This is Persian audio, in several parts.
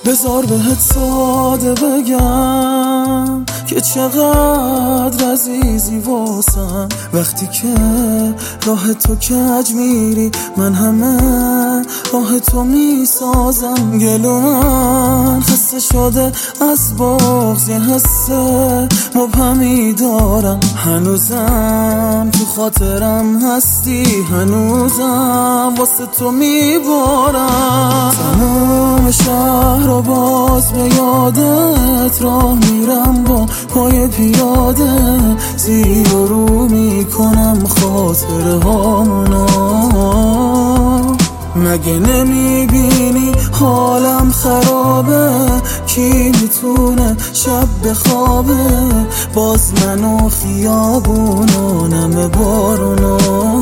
بذار بهت ساده بگم که چقدر عزیزی واسم. وقتی که راه تو کج میری من همه راه تو میسازم. گلو من خسته شده از بغض، یه حس مبهمی دارم. هنوزم تو خاطرم هستی، هنوزم واسه تو میبارم. تمام شهر رو باز به یادت راه میرم، با پای پیاده زیر و رو میکنم خاطره هامونو. مگه نمیبینی حالم خرابه؟ کی میتونه شب بخوابه؟ باز من و خیابونو نم بارونو.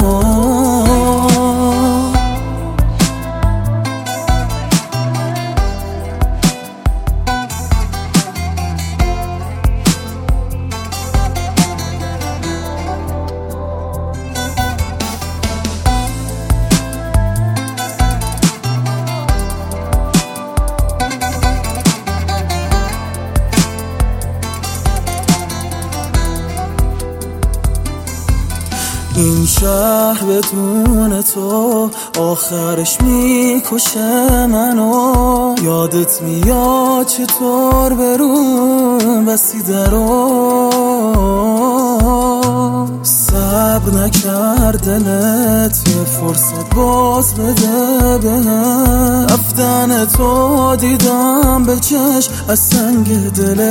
این شهر بدون تو آخرش میکشه منو. یادت میاد چطور برون بستی درو؟ صبر نکرد دلت یه فرصت باز بده بهم. رفتن تو دیدم به چشم از سنگ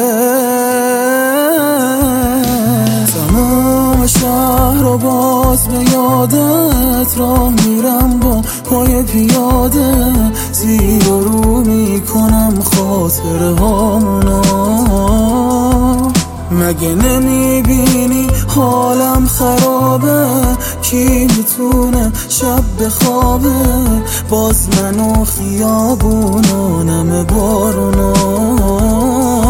دلت. تمام شهر رو باز به یادت راه میرم، با پای پیاده زیر و رو میکنم خاطره هامونو. مگه نمیبینی حالم خرابه؟ کی میتونه شب بخوابه؟ باز من و خیابونو نم بارونو.